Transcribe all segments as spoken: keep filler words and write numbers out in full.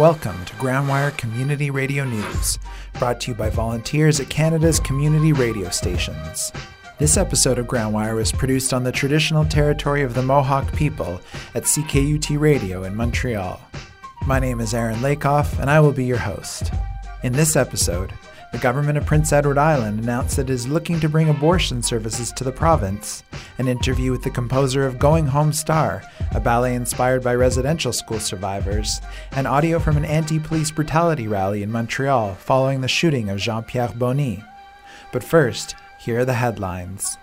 Welcome to Groundwire Community Radio News, brought to you by volunteers at Canada's community radio stations. This episode of Groundwire was produced on the traditional territory of the Mohawk people at C K U T Radio in Montreal. My name is Aaron Lakoff, and I will be your host. In this episode, the government of Prince Edward Island announced that it is looking to bring abortion services to the province, an interview with the composer of Going Home Star, a ballet inspired by residential school survivors, and audio from an anti-police brutality rally in Montreal following the shooting of Jean-Pierre Bonny. But first, here are the headlines.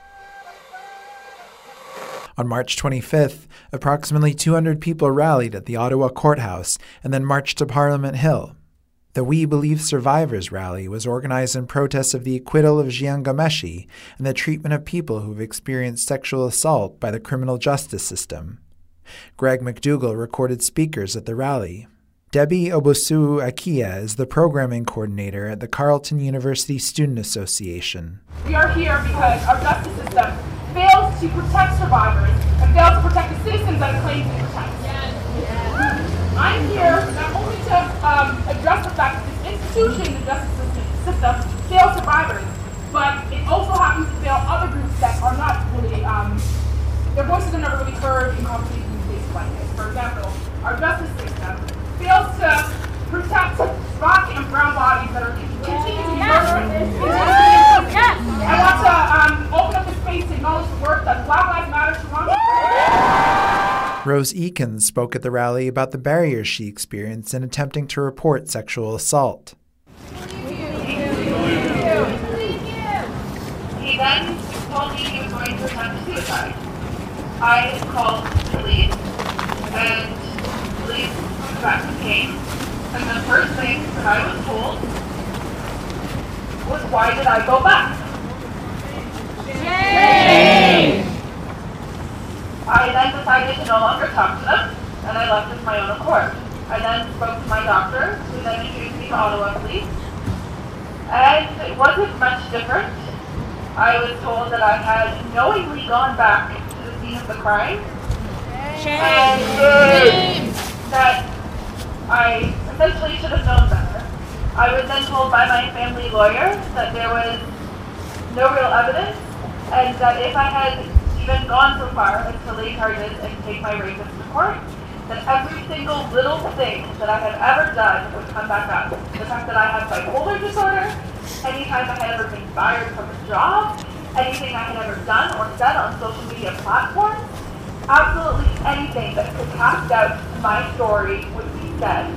On March twenty-fifth, approximately two hundred people rallied at the Ottawa Courthouse and then marched to Parliament Hill. The We Believe Survivors rally was organized in protest of the acquittal of Jian Ghomeshi and the treatment of people who have experienced sexual assault by the criminal justice system. Greg McDougall recorded speakers at the rally. Debbie Obosu-Akia is the programming coordinator at the Carleton University Student Association. We are here because our justice system fails to protect survivors and fails to protect the citizens that it claims to protect. I'm here not only to um, address the fact that this institution, the justice system, fails survivors, but it also happens to fail other groups that are not really, um, their voices are never really heard in conversations in cases like this. For example, our justice system fails to protect black and brown bodies that are continuing to be murdered. Yes. I want to um, open up the space to acknowledge the work that Black Lives Matter surrounds. Rose Eakins spoke at the rally about the barriers she experienced in attempting to report sexual assault. He then told me he was going to attempt suicide. I called the police, and the police back came, and the first thing that I was told was, why did I go back? Shame! I then decided to no longer talk to them, and I left of my own accord. I then spoke to my doctor, who then introduced me to Ottawa Police, and it wasn't much different. I was told that I had knowingly gone back to the scene of the crime, Shame. and that I essentially should have known better. I was then told by my family lawyer that there was no real evidence, and that if I had even gone so far as to lay charges and take my rapist to court, that every single little thing that I had ever done would come back up. The fact that I have bipolar disorder, anytime I had ever been fired from a job, anything I had ever done or said on social media platforms, absolutely anything that could cast doubt to my story would be said.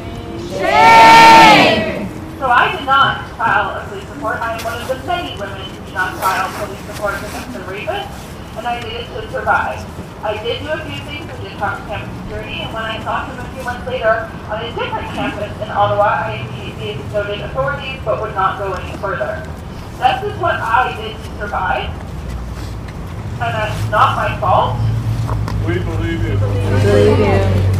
Shame! So I did not file a police report. I am one of the many women who did not file police reports against the rapist, and I did it to survive. I did do a few things. I did talk to campus security, and when I saw him a few months later on a different campus in Ottawa, I immediately noted authorities, but would not go any further. This is what I did to survive, and that's not my fault. We believe you. We believe you.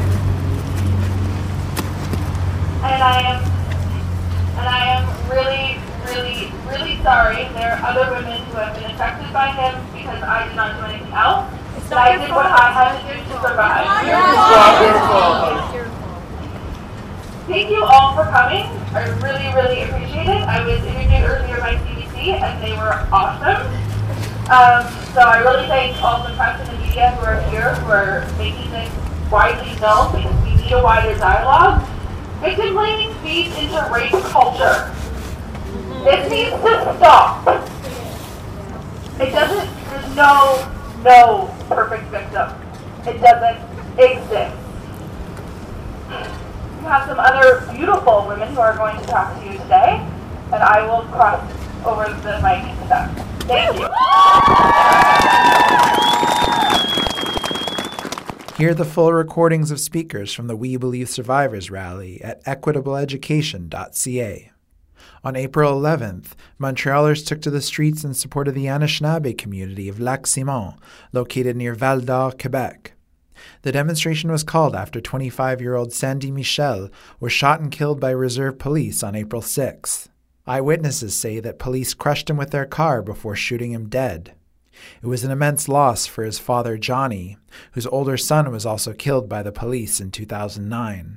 And I am, and I am really, really, really sorry. There are other women who have been affected by him because I did not do anything else. But I did what I had to do to survive. Thank you all for coming. I really, really appreciate it. I was interviewed earlier by C B C and they were awesome. Um, so I really thank all the press and the media who are here, who are making this widely known, because we need a wider dialogue. Victim blaming feeds into rape culture. This needs to stop. It doesn't, there's no, no perfect victim. It doesn't exist. We have some other beautiful women who are going to talk to you today, and I will cross over the mic to them. Thank you. Hear the full recordings of speakers from the We Believe Survivors rally at equitable education dot c a. On April eleventh, Montrealers took to the streets in support of the Anishinaabe community of Lac-Simon, located near Val-d'Or, Quebec. The demonstration was called after twenty-five-year-old Sandy Michel was shot and killed by reserve police on April sixth. Eyewitnesses say that police crushed him with their car before shooting him dead. It was an immense loss for his father, Johnny, whose older son was also killed by the police in two thousand nine.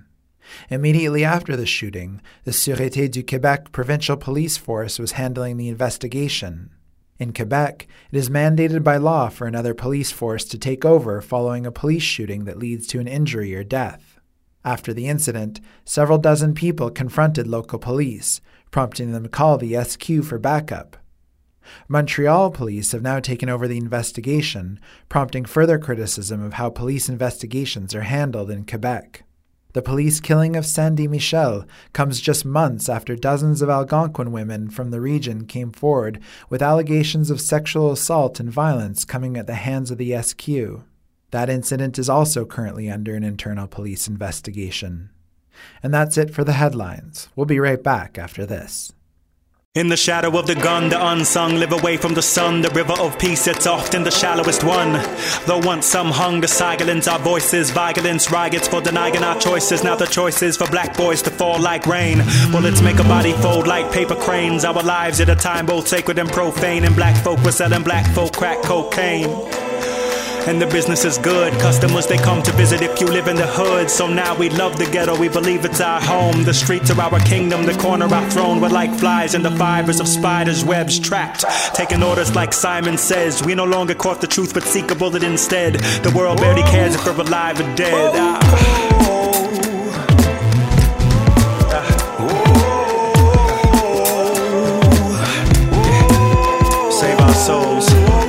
Immediately after the shooting, the Sûreté du Québec provincial police force was handling the investigation. In Quebec, it is mandated by law for another police force to take over following a police shooting that leads to an injury or death. After the incident, several dozen people confronted local police, prompting them to call the S Q for backup. Montreal police have now taken over the investigation, prompting further criticism of how police investigations are handled in Quebec. The police killing of Sandy Michel comes just months after dozens of Algonquin women from the region came forward with allegations of sexual assault and violence coming at the hands of the S Q. That incident is also currently under an internal police investigation. And that's it for the headlines. We'll be right back after this. In the shadow of the gun, the unsung live away from the sun. The river of peace, it's often the shallowest one. Though once some hung to silence our voices, violence, riots for denying our choices. Now the choice is for black boys to fall like rain. Bullets make a body fold like paper cranes. Our lives at a time both sacred and profane. And black folk were selling black folk crack cocaine. And the business is good. Customers, they come to visit if you live in the hood. So now we love the ghetto, we believe it's our home. The streets are our kingdom, the corner our throne. We're like flies in the fibers of spiders' webs trapped. Taking orders like Simon says. We no longer court the truth but seek a bullet instead. The world barely cares if we're alive or dead. Ah. Save our souls.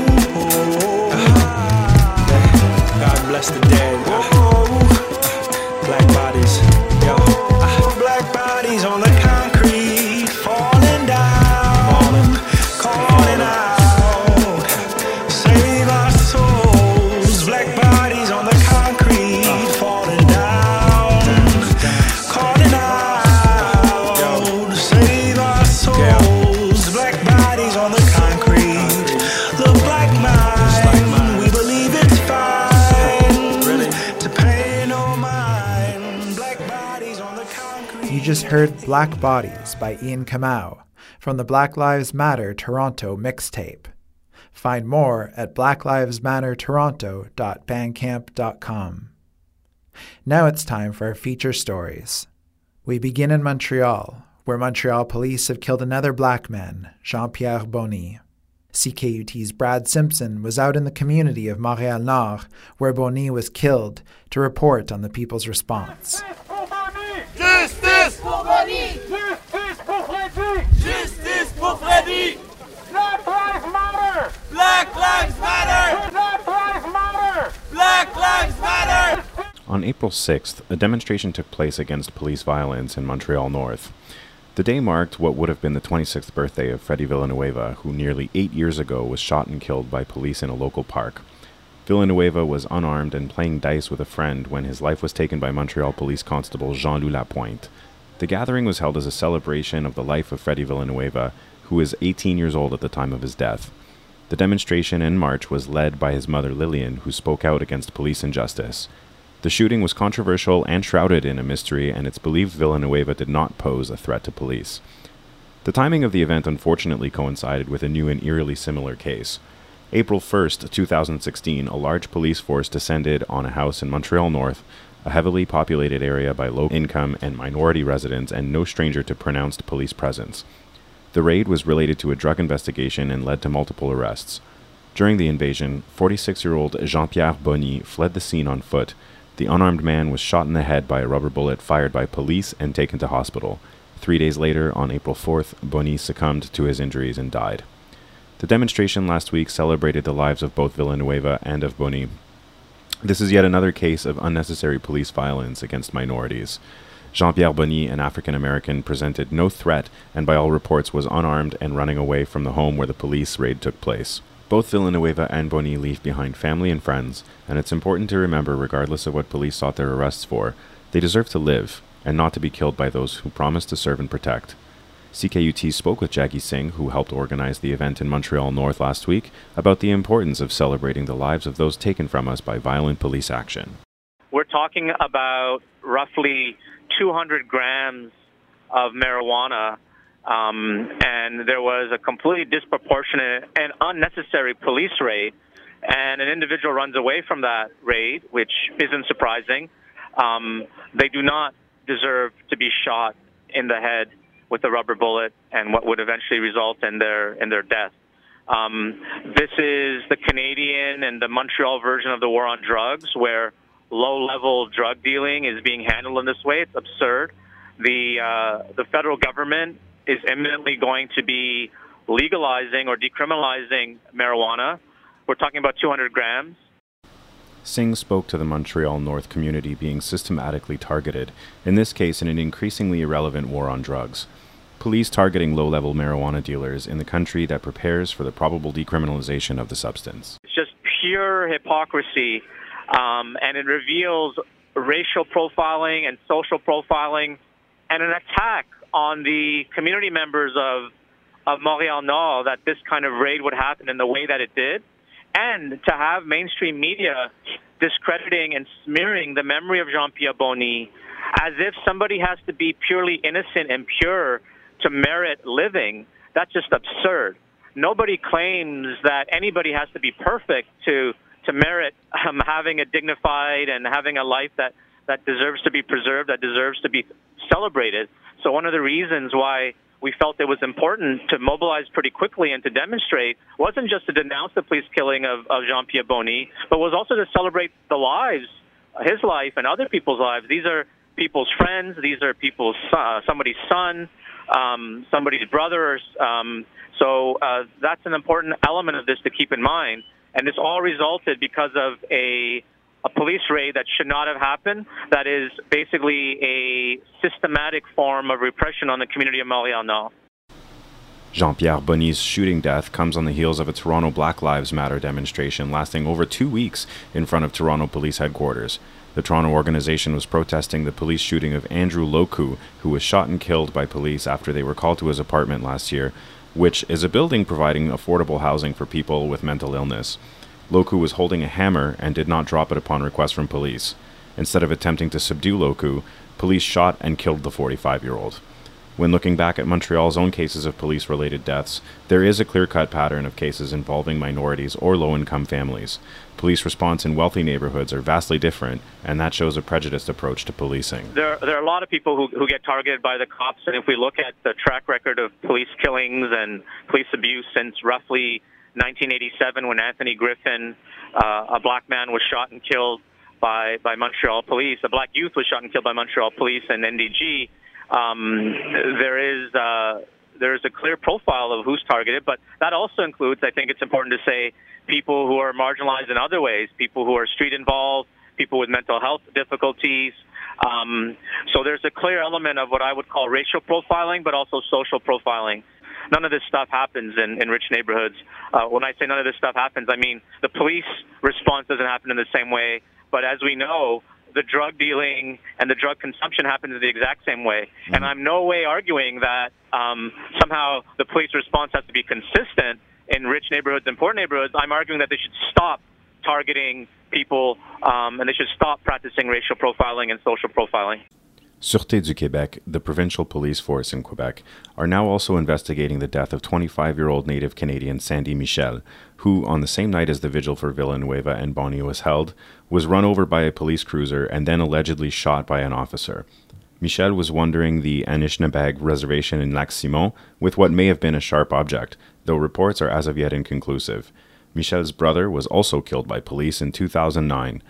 Bless the dead. Black bodies. Yo. Black bodies on the concrete, falling down, calling out. Save our souls. Black bodies on the concrete, falling down, calling out. Save our souls. Black bodies on the concrete. The black mind, we believe it's fine. You just heard Black Bodies by Ian Kamau from the Black Lives Matter Toronto mixtape. Find more at black lives matter toronto dot bandcamp dot com. Now it's time for our feature stories. We begin in Montreal, where Montreal police have killed another black man, Jean-Pierre Bonny. C K U T's Brad Simpson was out in the community of Montréal-Nord, where Bonny was killed, to report on the people's response. Justice pour Bonny! Justice pour Freddy! Justice pour Freddy! Black Lives Matter! Black Lives Matter! Black Lives Matter! Black Lives Matter! On April sixth, a demonstration took place against police violence in Montreal North. The day marked what would have been the twenty-sixth birthday of Freddy Villanueva, who nearly eight years ago was shot and killed by police in a local park. Villanueva was unarmed and playing dice with a friend when his life was taken by Montreal Police Constable Jean-Louis Lapointe. The gathering was held as a celebration of the life of Freddy Villanueva, who was eighteen years old at the time of his death. The demonstration and march was led by his mother Lillian, who spoke out against police injustice. The shooting was controversial and shrouded in a mystery, and it's believed Villanueva did not pose a threat to police. The timing of the event unfortunately coincided with a new and eerily similar case. April first, two thousand sixteen, a large police force descended on a house in Montreal North, a heavily populated area by low-income and minority residents and no stranger to pronounced police presence. The raid was related to a drug investigation and led to multiple arrests. During the invasion, forty-six-year-old Jean-Pierre Bonny fled the scene on foot. The unarmed man was shot in the head by a rubber bullet fired by police and taken to hospital. Three days later, on April fourth, Bonny succumbed to his injuries and died. The demonstration last week celebrated the lives of both Villanueva and of Bonny. This is yet another case of unnecessary police violence against minorities. Jean-Pierre Bonny, an African-American, presented no threat and by all reports was unarmed and running away from the home where the police raid took place. Both Villanueva and Bonny leave behind family and friends, and it's important to remember, regardless of what police sought their arrests for, they deserve to live and not to be killed by those who promise to serve and protect. C K U T spoke with Jaggi Singh, who helped organize the event in Montreal North last week, about the importance of celebrating the lives of those taken from us by violent police action. We're talking about roughly two hundred grams of marijuana, um, and there was a completely disproportionate and unnecessary police raid, and an individual runs away from that raid, which isn't surprising. Um, they do not deserve to be shot in the head with a rubber bullet and what would eventually result in their in their death. Um, this is the Canadian and the Montreal version of the war on drugs, where low-level drug dealing is being handled in this way. It's absurd. The uh, the federal government is imminently going to be legalizing or decriminalizing marijuana. We're talking about two hundred grams. Singh spoke to the Montreal North community being systematically targeted, in this case in an increasingly irrelevant war on drugs. Police targeting low-level marijuana dealers in the country that prepares for the probable decriminalization of the substance. It's just pure hypocrisy, um, and it reveals racial profiling and social profiling and an attack on the community members of, of Montreal Nord that this kind of raid would happen in the way that it did, and to have mainstream media discrediting and smearing the memory of Jean-Pierre Bonny as if somebody has to be purely innocent and pure to merit living. That's just absurd. Nobody claims that anybody has to be perfect to to merit um, having a dignified and having a life that, that deserves to be preserved, that deserves to be celebrated. So one of the reasons why we felt it was important to mobilize pretty quickly and to demonstrate wasn't just to denounce the police killing of, of Jean-Pierre Bonny, but was also to celebrate the lives, his life and other people's lives. These are people's friends. These are people's uh, somebody's son, um, somebody's brothers. Um, so uh, that's an important element of this to keep in mind. And this all resulted because of a a police raid that should not have happened, that is basically a systematic form of repression on the community of Montreal Nord. Jean-Pierre Bonny's shooting death comes on the heels of a Toronto Black Lives Matter demonstration lasting over two weeks in front of Toronto Police Headquarters. The Toronto organization was protesting the police shooting of Andrew Loku, who was shot and killed by police after they were called to his apartment last year, which is a building providing affordable housing for people with mental illness. Loku was holding a hammer and did not drop it upon request from police. Instead of attempting to subdue Loku, police shot and killed the forty-five-year-old. When looking back at Montreal's own cases of police-related deaths, there is a clear-cut pattern of cases involving minorities or low-income families. Police response in wealthy neighborhoods are vastly different, and that shows a prejudiced approach to policing. There, there are a lot of people who, who get targeted by the cops, and if we look at the track record of police killings and police abuse since roughly nineteen eighty-seven, when Anthony Griffin, uh, a black man, was shot and killed by, by Montreal police, a black youth was shot and killed by Montreal police and N D G, um, there is uh, there is a clear profile of who's targeted, but that also includes, I think it's important to say, people who are marginalized in other ways, people who are street involved, people with mental health difficulties. Um, so there's a clear element of what I would call racial profiling, but also social profiling. None of this stuff happens in, in rich neighborhoods. Uh, when I say none of this stuff happens, I mean the police response doesn't happen in the same way. But as we know, the drug dealing and the drug consumption happens in the exact same way. And I'm no way arguing that um, somehow the police response has to be consistent in rich neighborhoods and poor neighborhoods. I'm arguing that they should stop targeting people um, and they should stop practicing racial profiling and social profiling. Sûreté du Québec, the provincial police force in Quebec, are now also investigating the death of twenty-five-year-old Native Canadian Sandy Michel, who, on the same night as the vigil for Villanueva and Bonny was held, was run over by a police cruiser and then allegedly shot by an officer. Michel was wandering the Anishinaabeg reservation in Lac-Simon with what may have been a sharp object, though reports are as of yet inconclusive. Michel's brother was also killed by police in two thousand nine.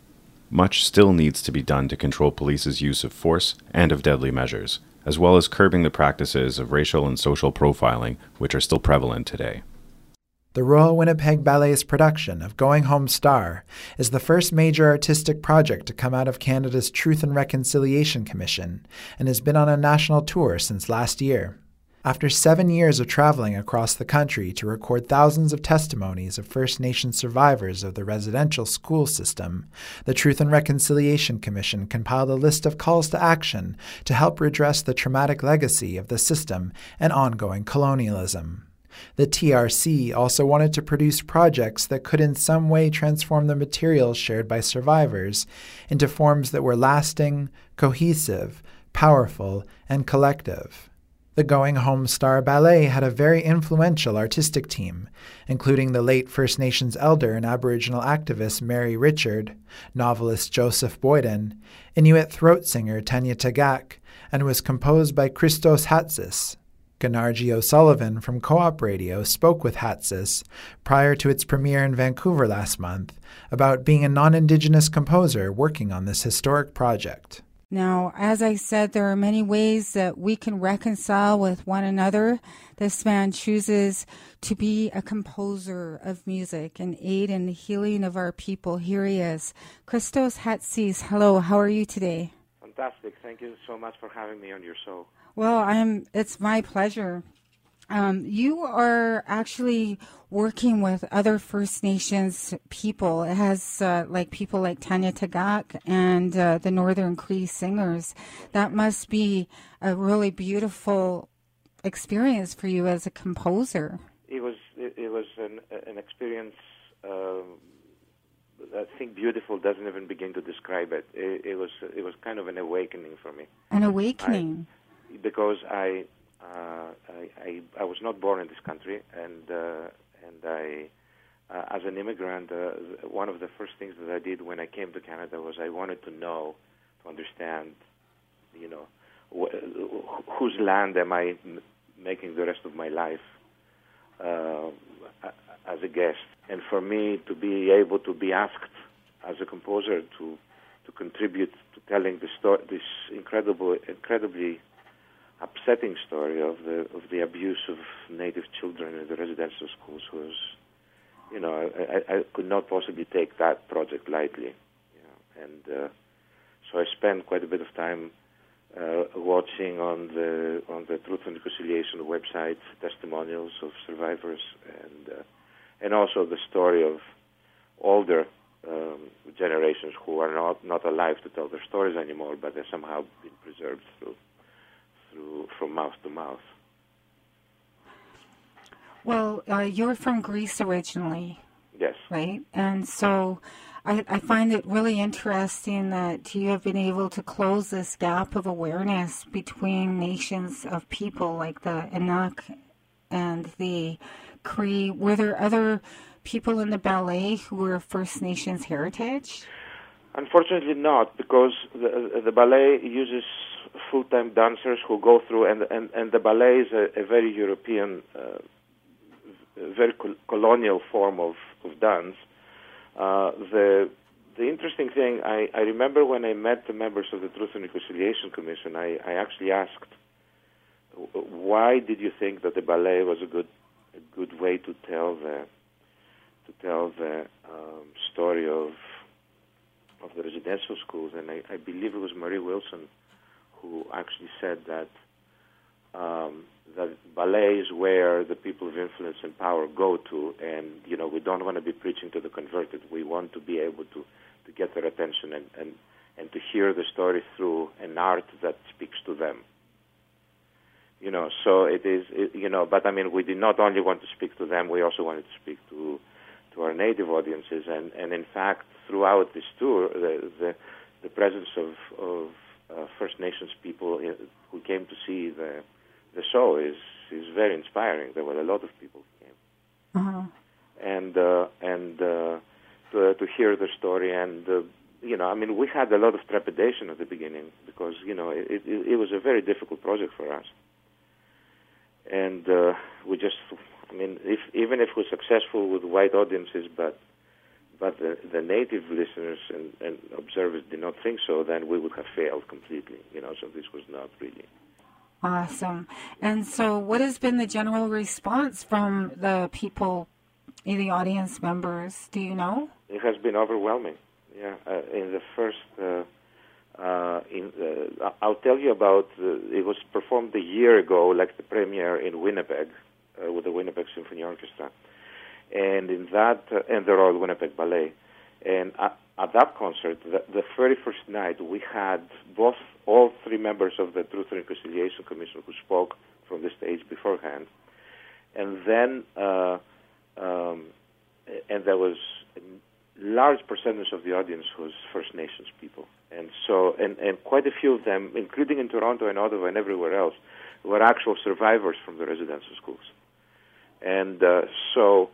Much still needs to be done to control police's use of force and of deadly measures, as well as curbing the practices of racial and social profiling, which are still prevalent today. The Royal Winnipeg Ballet's production of Going Home Star is the first major artistic project to come out of Canada's Truth and Reconciliation Commission and has been on a national tour since last year. After seven years of traveling across the country to record thousands of testimonies of First Nation survivors of the residential school system, the Truth and Reconciliation Commission compiled a list of calls to action to help redress the traumatic legacy of the system and ongoing colonialism. The T R C also wanted to produce projects that could in some way transform the materials shared by survivors into forms that were lasting, cohesive, powerful, and collective. The Going Home Star Ballet had a very influential artistic team, including the late First Nations elder and Aboriginal activist Mary Richard, novelist Joseph Boyden, Inuit throat singer Tanya Tagak, and was composed by Christos Hatsis. Ganarji O'Sullivan from Co-op Radio spoke with Hatsis prior to its premiere in Vancouver last month about being a non-Indigenous composer working on this historic project. Now, as I said, there are many ways that we can reconcile with one another. This man chooses to be a composer of music and aid in the healing of our people. Here he is. Christos Hatsis, hello, how are you today? Fantastic. Thank you so much for having me on your show. Well, I'm. It's my pleasure. Um, you are actually working with other First Nations people. It has uh, like people like Tanya Tagak and uh, the Northern Cree Singers. That must be a really beautiful experience for you as a composer. It was. It, it was an, an experience. Um, I think beautiful doesn't even begin to describe it. It, it was. It was kind of an awakening for me. An awakening. I, because I. Uh, I, I, I was not born in this country, and uh, and I, uh, as an immigrant, uh, one of the first things that I did when I came to Canada was I wanted to know, to understand, you know, wh- whose land am I m- making the rest of my life uh, as a guest, and for me to be able to be asked as a composer to to contribute to telling the story, this incredible, incredibly upsetting story of the of the abuse of Native children in the residential schools was, you know, I, I could not possibly take that project lightly, you know, and uh, so I spent quite a bit of time uh, watching on the on the Truth and Reconciliation website testimonials of survivors, and uh, and also the story of older um, generations who are not not alive to tell their stories anymore, but they're somehow been preserved through. Through, from mouth to mouth. Well, uh, you're from Greece originally. Yes. Right? And so I, I find it really interesting that you have been able to close this gap of awareness between nations of people like the Inuk and the Cree. Were there other people in the ballet who were First Nations heritage? Unfortunately not, because the, the ballet uses full-time dancers who go through, and and, and the ballet is a, a very European, uh, very col- colonial form of, of dance. Uh, the the interesting thing, I, I remember when I met the members of the Truth and Reconciliation Commission, I, I actually asked, why did you think that the ballet was a good a good way to tell the to tell the um, story of of the residential schools? And I, I believe it was Marie Wilson who actually said that um, that ballet is where the people of influence and power go to, and you know we don't want to be preaching to the converted. We want to be able to, to get their attention and, and, and to hear the story through an art that speaks to them. You know, so it is. It, you know, but I mean, we did not only want to speak to them; we also wanted to speak to to our native audiences, and, and in fact, throughout this tour, the the, the presence of of Uh, First Nations people in, who came to see the the show is is very inspiring. There were a lot of people who came, uh-huh. and uh, and uh, to to hear the story, and uh, you know, I mean, we had a lot of trepidation at the beginning because you know it it, it was a very difficult project for us, and uh, we just, I mean, if even if we're successful with white audiences, but but the, the native listeners and, and observers did not think so, then we would have failed completely, you know, so this was not really. Awesome. And so what has been the general response from the people, the audience members, do you know? It has been overwhelming, yeah. Uh, in the first, uh, uh, in, uh, I'll tell you about, uh, it was performed a year ago, like the premiere in Winnipeg, uh, with the Winnipeg Symphony Orchestra. And in that, uh, and the Royal Winnipeg Ballet, and at, at that concert, the, the very first night, we had both all three members of the Truth and Reconciliation Commission who spoke from the stage beforehand, and then, uh, um, and there was a large percentage of the audience was First Nations people, and so, and, and quite a few of them, including in Toronto and Ottawa and everywhere else, were actual survivors from the residential schools. And uh, so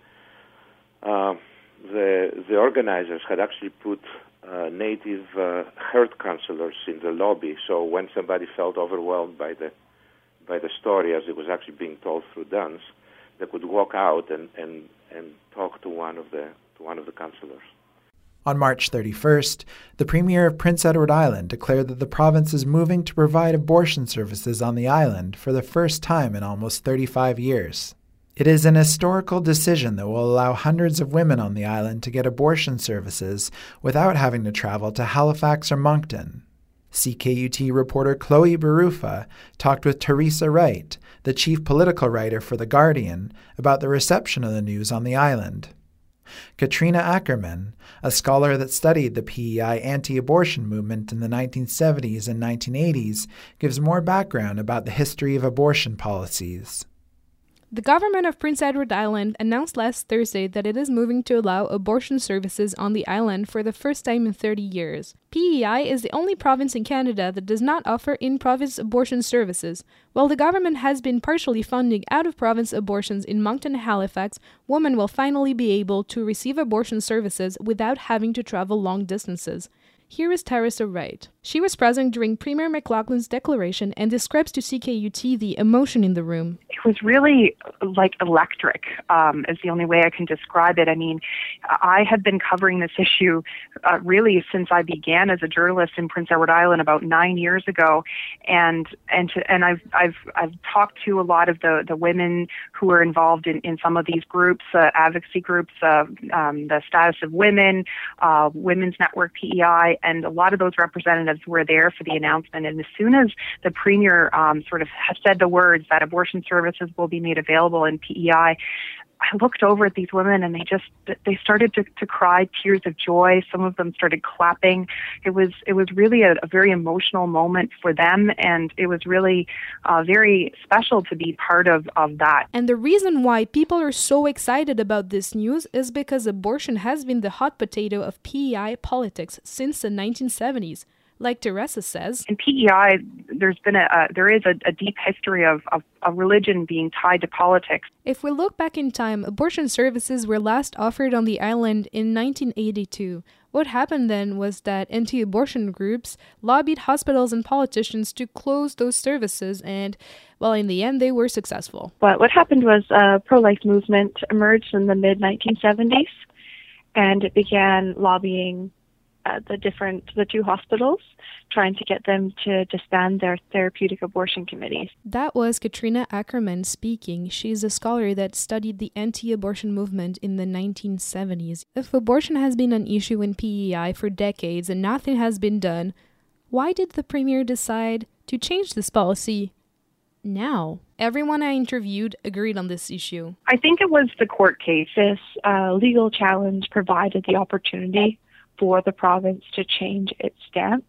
uh, the the organizers had actually put uh, native uh, health counselors in the lobby, so when somebody felt overwhelmed by the by the story as it was actually being told through dance, they could walk out and, and, and talk to one of the to one of the counselors. On March thirty-first, the Premier of Prince Edward Island declared that the province is moving to provide abortion services on the island for the first time in almost thirty-five years. It is an historical decision that will allow hundreds of women on the island to get abortion services without having to travel to Halifax or Moncton. C K U T reporter Chloe Barufa talked with Teresa Wright, the chief political writer for The Guardian, about the reception of the news on the island. Katrina Ackerman, a scholar that studied the P E I anti-abortion movement in the nineteen seventies and nineteen eighties, gives more background about the history of abortion policies. The government of Prince Edward Island announced last Thursday that it is moving to allow abortion services on the island for the first time in thirty years. P E I is the only province in Canada that does not offer in-province abortion services. While the government has been partially funding out-of-province abortions in Moncton and Halifax, women will finally be able to receive abortion services without having to travel long distances. Here is Teresa Wright. She was present during Premier McLaughlin's declaration and describes to C K U T the emotion in the room. It was really like electric, um, is the only way I can describe it. I mean, I had been covering this issue uh, really since I began as a journalist in Prince Edward Island about nine years ago, and and to, and I've I've I've talked to a lot of the, the women who are involved in, in some of these groups, uh, advocacy groups, uh, um, the Status of Women, uh, Women's Network P E I, and a lot of those representatives were there for the announcement. And as soon as the Premier um, sort of said the words that abortion services will be made available in P E I, I looked over at these women and they just, they started to, to cry tears of joy. Some of them started clapping. It was, it was really a, a very emotional moment for them. And it was really uh, very special to be part of, of that. And the reason why people are so excited about this news is because abortion has been the hot potato of P E I politics since the nineteen seventies. Like Teresa says, in P E I, there's been a, a there is a, a deep history of, of, of religion being tied to politics. If we look back in time, abortion services were last offered on the island in nineteen eighty-two. What happened then was that anti-abortion groups lobbied hospitals and politicians to close those services, and, well, in the end, they were successful. But what happened was a pro-life movement emerged in the mid nineteen seventies, and it began lobbying Uh, the different, the two hospitals, trying to get them to disband their therapeutic abortion committees. That was Katrina Ackerman speaking. She's a scholar that studied the anti-abortion movement in the nineteen seventies. If abortion has been an issue in P E I for decades and nothing has been done, why did the Premier decide to change this policy now? Everyone I interviewed agreed on this issue. I think it was the court case. This uh, legal challenge provided the opportunity for the province to change its stance.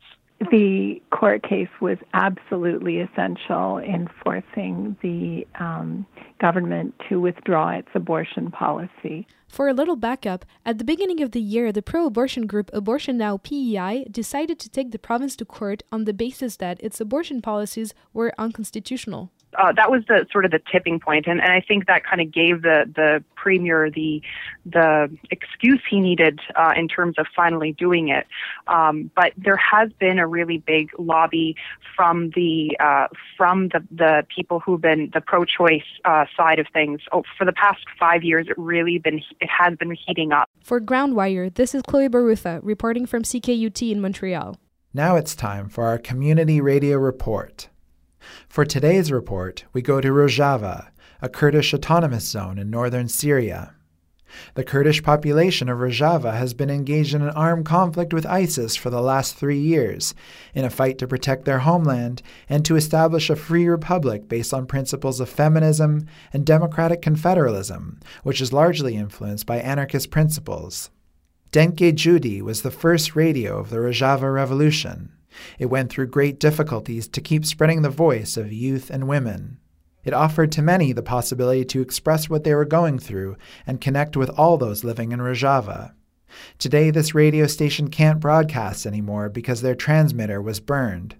The court case was absolutely essential in forcing the um, government to withdraw its abortion policy. For a little backup, at the beginning of the year, the pro-abortion group Abortion Now P E I decided to take the province to court on the basis that its abortion policies were unconstitutional. Uh, that was the sort of the tipping point, and, and I think that kind of gave the, the Premier the the excuse he needed uh, in terms of finally doing it. Um, but there has been a really big lobby from the uh, from the, the people who've been the pro-choice uh, side of things. Oh, for the past five years, it really been it has been heating up. For Groundwire, this is Chloe Barufa reporting from C K U T in Montreal. Now it's time for our community radio report. For today's report, we go to Rojava, a Kurdish autonomous zone in northern Syria. The Kurdish population of Rojava has been engaged in an armed conflict with ISIS for the last three years, in a fight to protect their homeland and to establish a free republic based on principles of feminism and democratic confederalism, which is largely influenced by anarchist principles. Denke Judi was the first radio of the Rojava Revolution. It went through great difficulties to keep spreading the voice of youth and women. It offered to many the possibility to express what they were going through and connect with all those living in Rojava. Today, this radio station can't broadcast anymore because their transmitter was burned.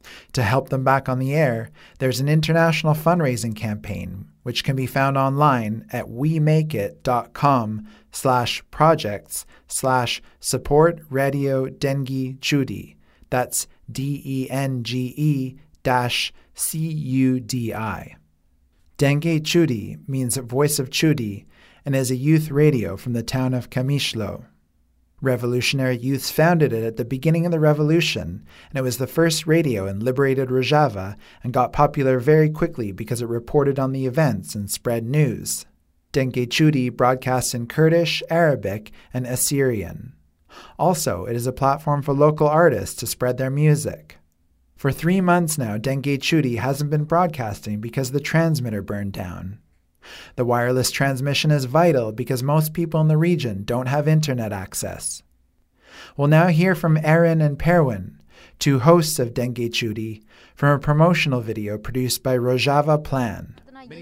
To help them back on the air, there's an international fundraising campaign, which can be found online at wemakeit.com slash projects slash support radio Denge Chudi. That's D E N G E dash C U D I. Denge Chudi means Voice of Chudi and is a youth radio from the town of Kamishlo. Revolutionary youths founded it at the beginning of the revolution, and it was the first radio in liberated Rojava and got popular very quickly because it reported on the events and spread news. Denge Chudi broadcasts in Kurdish, Arabic, and Assyrian. Also, it is a platform for local artists to spread their music. For three months now, Denge Chudi hasn't been broadcasting because the transmitter burned down. The wireless transmission is vital because most people in the region don't have internet access. We'll now hear from Erin and Perwin, two hosts of Denge Chudi, from a promotional video produced by Rojava Plan.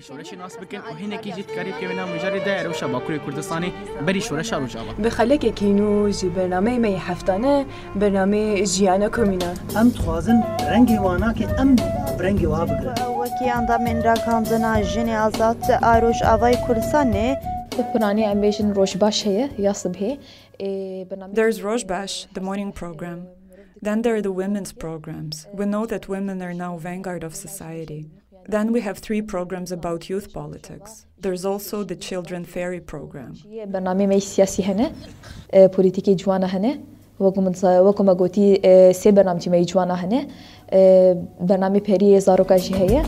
بخلك كينو جي برنامج مي حفتانه برنامج جيانا كومينا ام توازن رنگي وانا كي ام برنگي وابغ وكي اندا من راكاندنا جيني ازات اروش اوای كردستان برنامج امبيشن روشباش هي ياسب هي There's Rojbash, the morning program. Then there are the women's programs. We know that women are now vanguard of society. Then we have three programs about youth politics. There's also the Children Ferry program. برنامج سياسي هنا بوليتيكي جوانا هنا وكم وكم قلتي سي برنامج مي جوانا هنا برنامج فري زاروكاجي هي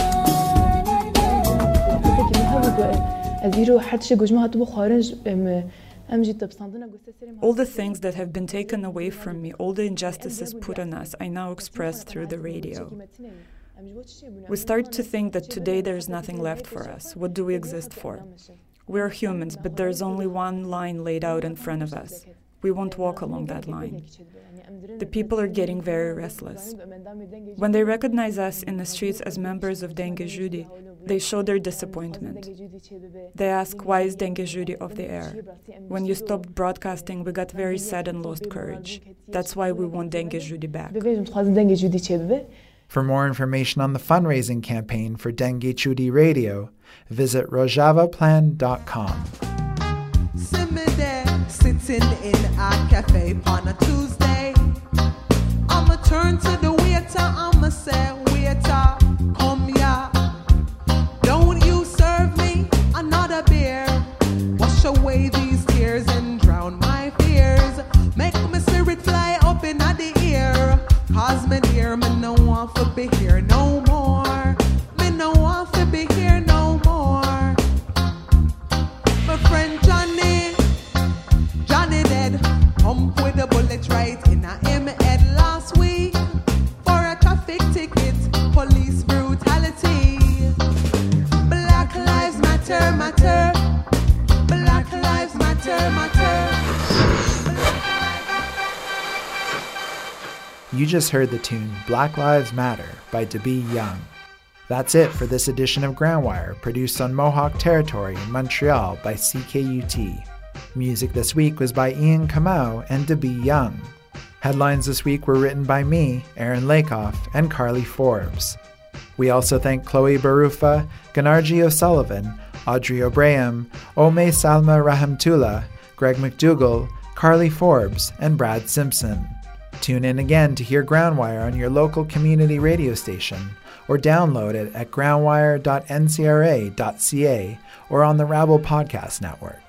أفيرو حتى شيء جماعة تبو خارج All the things that have been taken away from me, all the injustices put on us, I now express through the radio. We start to think that today there is nothing left for us. What do we exist for? We are humans, but there is only one line laid out in front of us. We won't walk along that line. The people are getting very restless. When they recognize us in the streets as members of Denge Chudi, they show their disappointment. They ask, why is Denge Chudi off the air? When you stopped broadcasting, we got very sad and lost courage. That's why we want Denge Chudi back. For more information on the fundraising campaign for Denge Chudi Radio, visit rojava plan dot com. Sitting in a cafe on a Tuesday, I'ma turn to the waiter, I'ma say, waiter, come here. Don't you serve me another beer? Wash away these tears and drown my fears. Make my spirit fly up in the air. Cause me dear, me no want to be here no more. Me no want to be here no more. My friend Johnny, Johnny dead, pump with a bullet right in a him head last week for a traffic ticket, police brutality. Black lives matter, matter. Black lives matter, matter. You just heard the tune Black Lives Matter by Debbie Young. That's it for this edition of Groundwire, produced on Mohawk territory in Montreal by C K U T. Music this week was by Ian Kamau and Debbie Young. Headlines this week were written by me, Aaron Lakoff, and Carly Forbes. We also thank Chloe Barufa, Ganarji O'Sullivan, Audrey O'Braham, Ome Salma Rahamtullah, Greg McDougall, Carly Forbes, and Brad Simpson. Tune in again to hear Groundwire on your local community radio station, or download it at groundwire dot n c r a dot c a or on the Rabble Podcast Network.